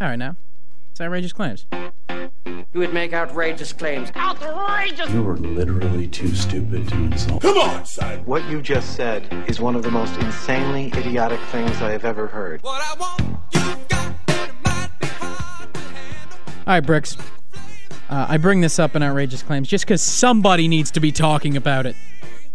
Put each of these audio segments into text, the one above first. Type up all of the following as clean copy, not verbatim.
All right, now. It's outrageous claims. You would make outrageous claims. Outrageous! You were literally too stupid to insult. Come on, son! What you just said is one of the most insanely idiotic things I have ever heard. What I want, you've got, and it might be hard to handle. All right, Bricks. I bring this up in outrageous claims just because somebody needs to be talking about it.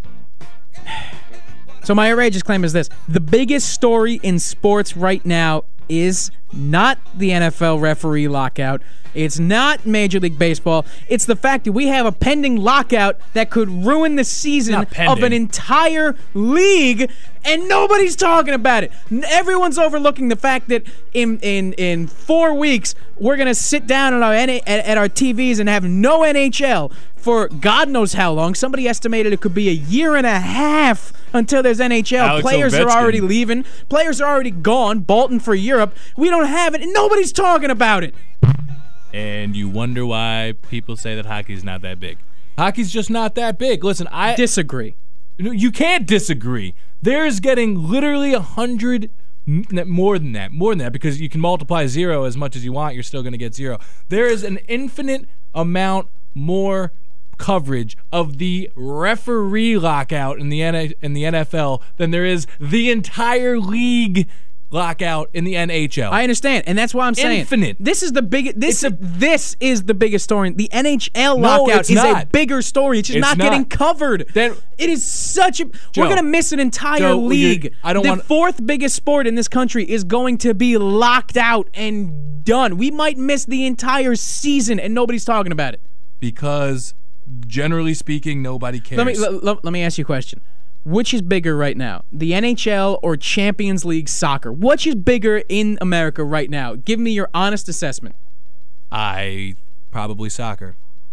So my outrageous claim is this. The biggest story in sports right now is not the NFL referee lockout. It's not Major League Baseball. It's the fact that we have a pending lockout that could ruin the season of an entire league, and nobody's talking about it. Everyone's overlooking the fact that in 4 weeks, we're going to sit down at our TVs and have no NHL for God knows how long. Somebody estimated it could be a year and a half until there's NHL. Alex Players Ovechkin. are already leaving. Players are already gone. Bolton for Europe. We don't have it, and nobody's talking about it. And you wonder why people say that hockey's not that big. Hockey's just not that big. Listen, I disagree. You can't disagree. There's getting literally 100 more than that, because you can multiply 0 as much as you want. You're still going to get 0. There is an infinite amount more coverage of the referee lockout in the NFL than there is the entire league lockout in the NHL. I understand, and that's why I'm saying infinite. This is the biggest. This is the biggest story. The NHL lockout is a bigger story. It's just not getting covered. It is such a. Joe, we're gonna miss an entire league. The fourth biggest sport in this country is going to be locked out and done. We might miss the entire season, and nobody's talking about it. Because generally speaking, nobody cares. Let me ask you a question. Which is bigger right now, the NHL or Champions League soccer? Which is bigger in America right now? Give me your honest assessment. Probably soccer.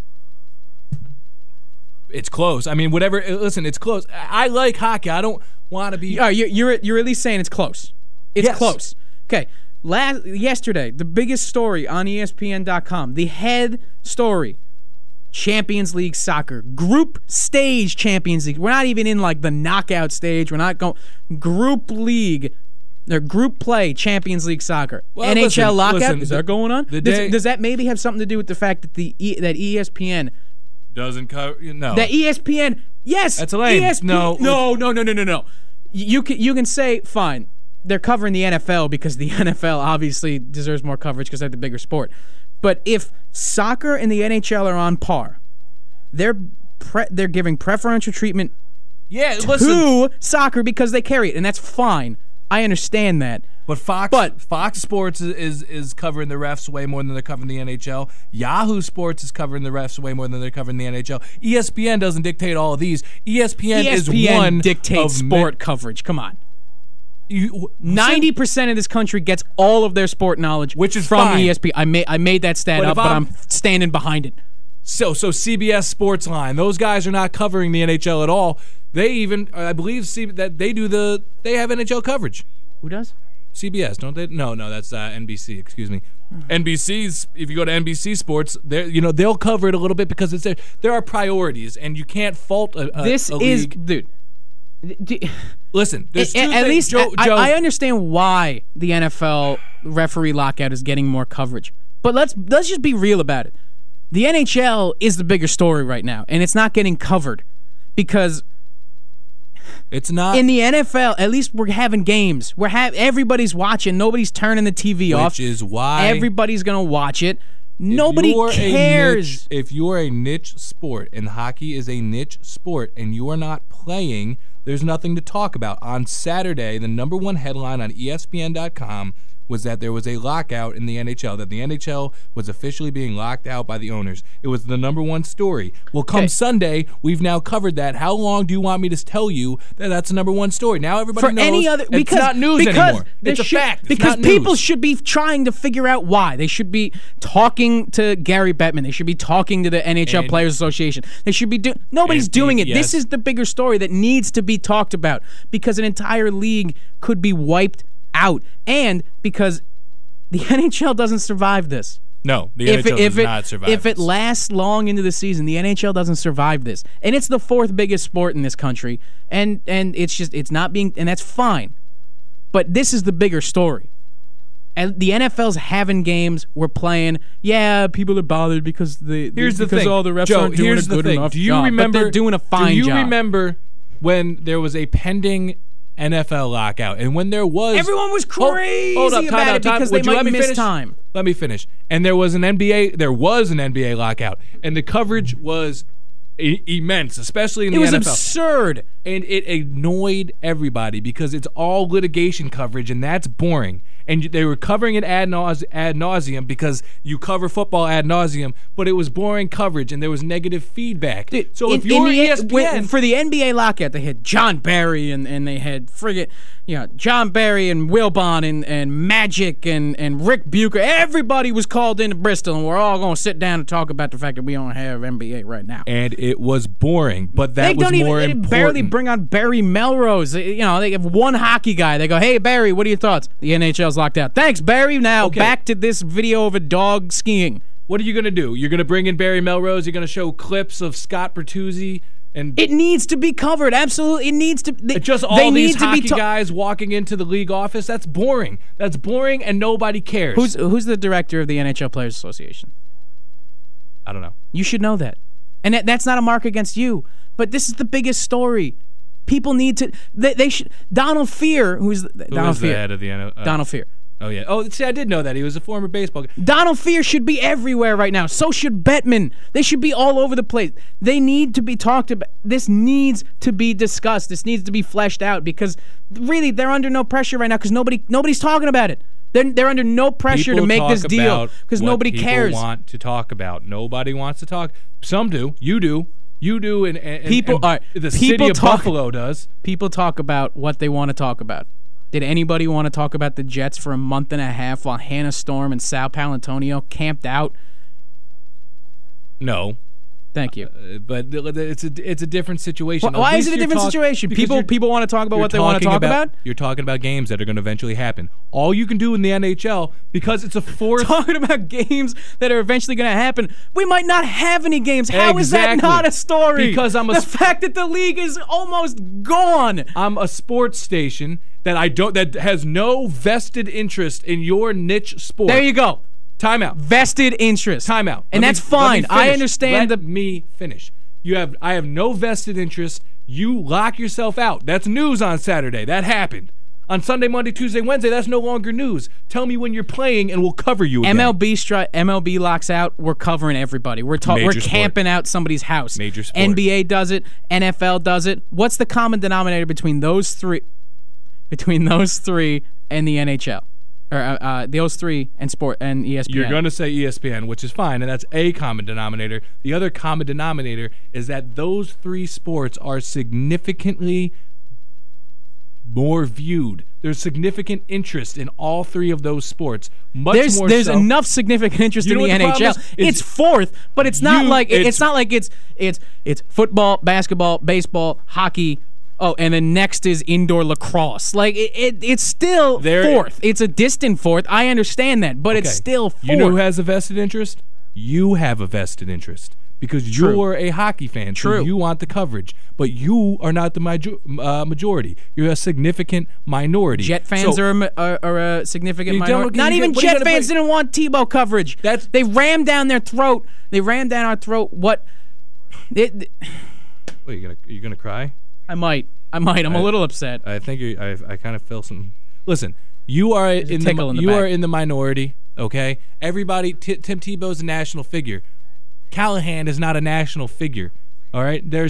It's close. I mean, whatever. Listen, it's close. I like hockey. I don't want to be. You're at least saying it's close. It's close. Okay. Yesterday, the biggest story on ESPN.com, the head story. Champions League soccer. Group stage Champions League. We're not even in like the knockout stage. We're not going group league. They're group play Champions League soccer. Well, NHL lockout. Is that going on? Does that maybe have something to do with the fact that that ESPN doesn't cover? No. That ESPN. Yes. That's lame. ESPN, no. You can say fine. They're covering the NFL because the NFL obviously deserves more coverage because they're the bigger sport. But if soccer and the NHL are on par, they're giving preferential treatment to soccer because they carry it, and that's fine. I understand that. But Fox Sports is covering the refs way more than they're covering the NHL. Yahoo Sports is covering the refs way more than they're covering the NHL. ESPN doesn't dictate all of these. ESPN is one dictates sport coverage. Come on. 90% of this country gets all of their sport knowledge, which is from fine. ESPN. I made that stat up, but I'm standing behind it. So CBS Sportsline, those guys are not covering the NHL at all. They even, I believe, that they have NHL coverage. Who does? CBS, don't they? No, that's NBC. Excuse me. NBC's. If you go to NBC Sports, they'll cover it a little bit because there are priorities, and you can't fault a league. Dude. Listen, there's at least Joe, I understand why the NFL referee lockout is getting more coverage, but let's just be real about it. The NHL is the bigger story right now, and it's not getting covered because it's not in the NFL. At least we're having games. Everybody's watching. Nobody's turning the TV off. Which is why everybody's gonna watch it. Nobody cares. If you're a niche sport, and hockey is a niche sport, and you are not playing, there's nothing to talk about. On Saturday, the number one headline on ESPN.com was that there was a lockout in the NHL, that the NHL was officially being locked out by the owners. It was the number one story. Well, come Sunday, we've now covered that. How long do you want me to tell you that that's the number one story? Now everybody knows it's not news anymore. It's a fact. Because people should be trying to figure out why. They should be talking to Gary Bettman. They should be talking to the NHL Players Association. They should be doing. Nobody's doing it. Yes. This is the bigger story that needs to be talked about because an entire league could be wiped out, and because the NHL doesn't survive this. No, the NHL does not survive If it lasts long into the season, the NHL doesn't survive this. And it's the fourth biggest sport in this country, and it's not being, and that's fine. But this is the bigger story. And the NFL's having games. We're playing. Yeah, people are bothered because Here's the thing. all the refs Joe, aren't doing here's a the good thing. enough Do you job. remember? But they're doing a fine Do you job. remember when there was a pending NFL lockout and when there was Everyone was crazy hold up, about it because they Would you might let me miss finish? time. Let me finish. And there was an NBA lockout, and the coverage was immense, especially in the It was NFL. absurd. And it annoyed everybody because it's all litigation coverage, and that's boring. And they were covering it ad nauseum because you cover football ad nauseum, but it was boring coverage, and there was negative feedback. Dude, so if you're ESPN... for the NBA lockout, they had John Barry and they had John Barry and Wilbon and Magic and Rick Bucher. Everybody was called into Bristol, and we're all going to sit down and talk about the fact that we don't have NBA right now. And it was boring, but that was more they important. barely bring on Barry Melrose. They have one hockey guy. They go, hey, Barry, what are your thoughts? The NHL's locked out. Thanks, Barry. Now back to this video of a dog skiing. What are you going to do? You're going to bring in Barry Melrose? You're going to show clips of Scott Bertuzzi? And it needs to be covered. Absolutely. It needs to. Just all these hockey guys walking into the league office? That's boring. That's boring, and nobody cares. Who's the director of the NHL Players Association? I don't know. You should know that. And that's not a mark against you. But this is the biggest story. People need to. They should. Donald Fehr, who's Donald Fehr, the head of the Donald Fehr. Oh yeah. Oh, see, I did know that he was a former baseball guy. Donald Fehr should be everywhere right now. So should Bettman. They should be all over the place. They need to be talked about. This needs to be discussed. This needs to be fleshed out because really they're under no pressure right now because nobody's talking about it. They're under no pressure to make this deal because nobody cares. People want to talk about. Nobody wants to talk. Some do. You do. You do, and people. And the city of Buffalo does. People talk about what they want to talk about. Did anybody want to talk about the Jets for a month and a half while Hannah Storm and Sal Paolantonio camped out? No. Thank you. But it's a different situation. Why is it a different situation? People want to talk about what they want to talk about? You're talking about games that are going to eventually happen. All you can do in the NHL, because it's a fourth... Talking about games that are eventually going to happen. We might not have any games. How is that not a story? Because the fact that the league is almost gone. I'm a sports station that has no vested interest in your niche sport. There you go. Timeout. Vested interest. Timeout. And that's fine. I understand. Let me finish. I have no vested interest. You lock yourself out. That's news on Saturday. That happened. On Sunday, Monday, Tuesday, Wednesday, that's no longer news. Tell me when you're playing, and we'll cover you again. MLB locks out. We're covering everybody. We're camping out somebody's house. Major sport. NBA does it. NFL does it. What's the common denominator between those three? Between those three and the NHL, or those three and sport and ESPN. You're going to say ESPN, which is fine, and that's a common denominator. The other common denominator is that those three sports are significantly more viewed. There's significant interest in all three of those sports. There's enough significant interest in the NHL. It's fourth, but it's not like it's football, basketball, baseball, hockey. Oh, and then next is indoor lacrosse. Like it's still fourth. It's a distant fourth. I understand that, but it's still fourth. You know who has a vested interest? You have a vested interest because you're a hockey fan. True. So you want the coverage, but you are not the majority. You're a significant minority. Jet fans are a significant minority. Not even Jet fans didn't want Tebow coverage. They rammed down their throat. They rammed down our throat. What? Wait, you gonna cry? I might. I'm a little upset. I think I kind of feel some. Listen, you are in the minority. Okay, everybody. Tim Tebow's a national figure. Callahan is not a national figure. All right, there's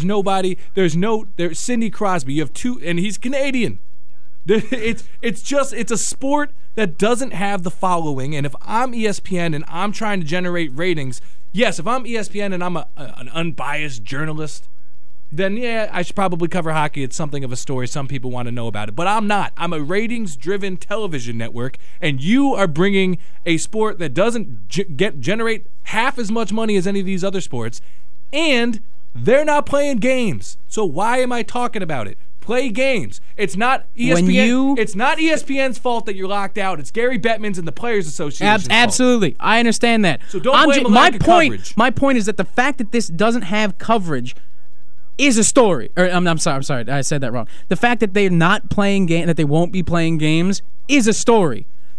Sidney Crosby. You have two, and he's Canadian. It's a sport that doesn't have the following. And if I'm ESPN and I'm trying to generate ratings, yes, if I'm ESPN and I'm an unbiased journalist, then yeah, I should probably cover hockey. It's something of a story. Some people want to know about it. But I'm not. I'm a ratings-driven television network, and you are bringing a sport that doesn't generate half as much money as any of these other sports, and they're not playing games. So why am I talking about it? Play games. It's not ESPN. It's not ESPN's fault that you're locked out. It's Gary Bettman's and the Players Association's absolutely. fault. I understand that. So don't blame my coverage. My point is that the fact that this doesn't have coverage is a story. Or I'm sorry, I said that wrong. The fact that they're not playing that they won't be playing games is a story.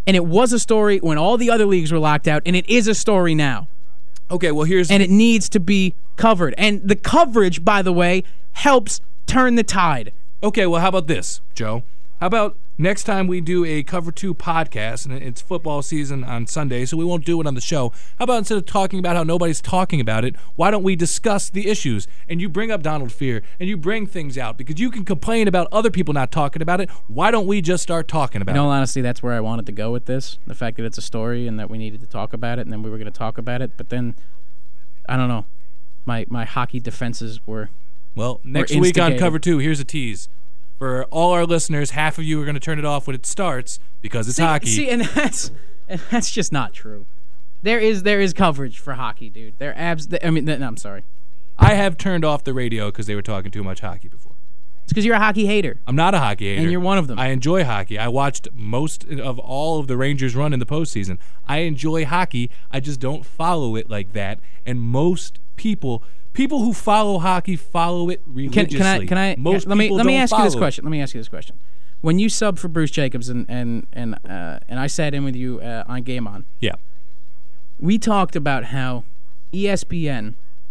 And it was a story when all the other leagues were locked out, and it is a story now. Okay, well, And it needs to be covered. And the coverage, by the way, helps turn the tide. Okay, well, how about this, Joe? How about next time we do a Cover 2 podcast, and it's football season on Sunday, so we won't do it on the show. How about instead of talking about how nobody's talking about it, why don't we discuss the issues? And you bring up Donald Fear, and you bring things out, because you can complain about other people not talking about it. Why don't we just start talking about In all it? honesty, that's where I wanted to go with this. The fact that it's a story and that we needed to talk about it, and then we were going to talk about it. But then, I don't know, my hockey defenses were... Well, next week on Cover 2, here's a tease. For all our listeners, half of you are going to turn it off when it starts because it's hockey. See, and that's just not true. There is coverage for hockey, dude. I'm sorry. I have turned off the radio because they were talking too much hockey before. It's because you're a hockey hater. I'm not a hockey hater. And you're one of them. I enjoy hockey. I watched most of all of the Rangers run in the postseason. I enjoy hockey. I just don't follow it like that. And most people who follow hockey follow it religiously. Let me ask you this question. When you subbed for Bruce Jacobs and I sat in with you on Game On. Yeah. We talked about how ESPN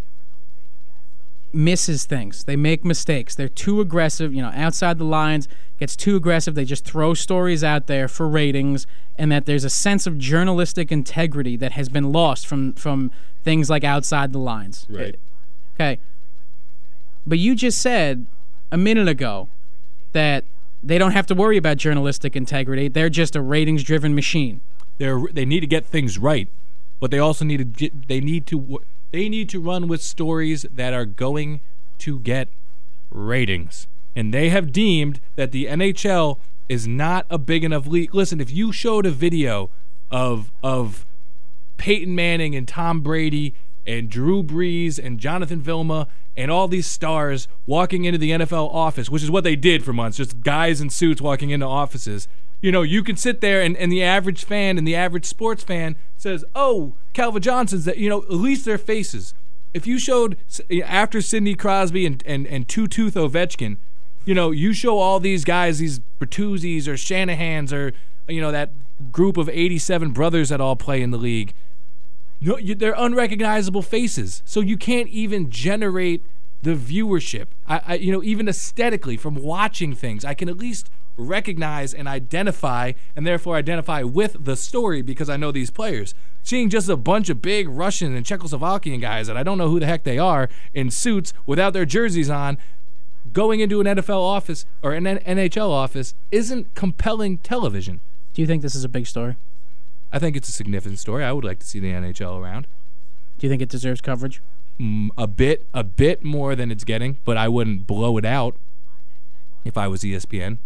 misses things. They make mistakes. They're too aggressive, outside the lines, gets too aggressive. They just throw stories out there for ratings, and that there's a sense of journalistic integrity that has been lost from things like outside the lines. Right. Okay. But you just said a minute ago that they don't have to worry about journalistic integrity. They're just a ratings-driven machine. They need to get things right, but they also need to run with stories that are going to get ratings. And they have deemed that the NHL is not a big enough league. Listen, if you showed a video of Peyton Manning and Tom Brady and Drew Brees and Jonathan Vilma and all these stars walking into the NFL office, which is what they did for months, just guys in suits walking into offices, you can sit there and the average fan and the average sports fan says, oh, Calvin Johnson's, that, at least their faces. If you showed, after Sidney Crosby and Two-Tooth Ovechkin, you show all these guys, these Bertuzzis or Shanahans or, that group of 87 brothers that all play in the league. No, they're unrecognizable faces, so you can't even generate the viewership. Even aesthetically, from watching things, I can at least recognize and identify, and therefore identify with the story because I know these players. Seeing just a bunch of big Russian and Czechoslovakian guys that I don't know who the heck they are in suits without their jerseys on, going into an NFL office or an NHL office isn't compelling television. Do you think this is a big story? I think it's a significant story. I would like to see the NHL around. Do you think it deserves coverage? A bit more than it's getting, but I wouldn't blow it out if I was ESPN.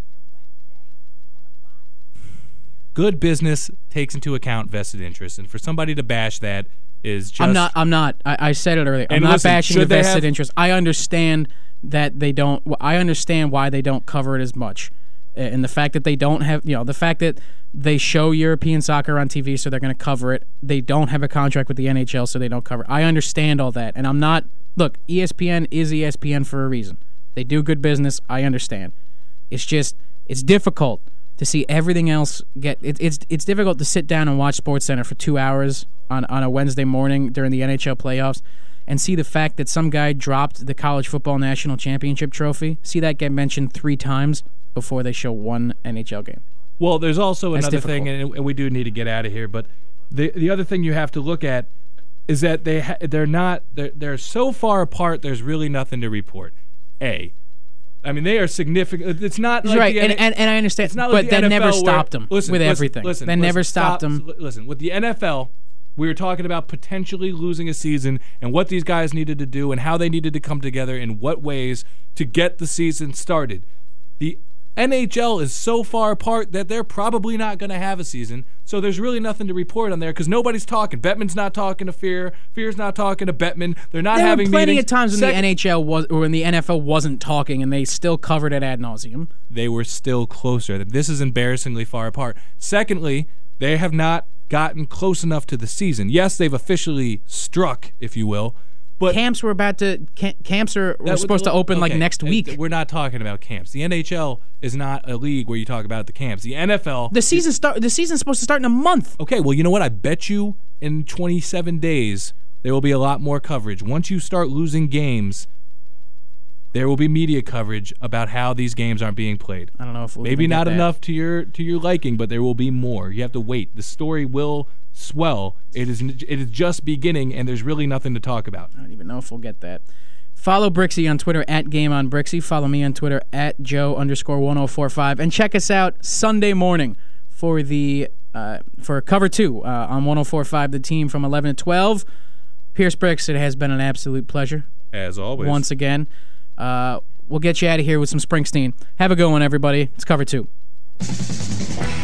Good business takes into account vested interests, and for somebody to bash that is just... I'm not. I said it earlier. I'm not bashing the vested interest. I understand that they don't... I understand why they don't cover it as much. And the fact that they don't have... the fact that they show European soccer on TV, so they're going to cover it. They don't have a contract with the NHL, so they don't cover it. I understand all that, and I'm not... Look, ESPN is ESPN for a reason. They do good business. I understand. It's just... It's difficult to see everything else get... It's difficult to sit down and watch SportsCenter for 2 hours on a Wednesday morning during the NHL playoffs and see the fact that some guy dropped the college football national championship trophy, see that get mentioned 3 times before they show one NHL game. Well, there's also another thing, and we do need to get out of here, but the other thing you have to look at is that they're so far apart, there's really nothing to report. I mean, they are significant. It's not like right, and I understand, it's not but like that NFL never stopped them with everything. That never stopped them. Listen, with the NFL, we were talking about potentially losing a season and what these guys needed to do and how they needed to come together in what ways to get the season started. The NHL is so far apart that they're probably not going to have a season, so there's really nothing to report on there because nobody's talking. Bettman's not talking to Fear. Fear's not talking to Bettman. They're not having meetings. There were plenty of times when the NFL wasn't talking, and they still covered it ad nauseum. They were still closer. This is embarrassingly far apart. Secondly, they have not gotten close enough to the season. Yes, they've officially struck, if you will, But camps were supposed to open like next week. We're not talking about camps. The NHL is not a league where you talk about the camps. The NFL. The season's supposed to start in a month. Okay, well, you know what? I bet you in 27 days there will be a lot more coverage. Once you start losing games, there will be media coverage about how these games aren't being played. I don't know if we'll maybe even get not that. enough to your liking, but there will be more. You have to wait. The story will swell. It is just beginning, and there's really nothing to talk about. I don't even know if we'll get that. Follow Brixie on Twitter at GameOnBrixie. Follow me on Twitter at Joe_1045. And check us out Sunday morning for Cover 2 on 104.5 The Team from 11 to 12. Pierce Brix, it has been an absolute pleasure. As always. Once again. We'll get you out of here with some Springsteen. Have a good one, everybody. It's Cover 2.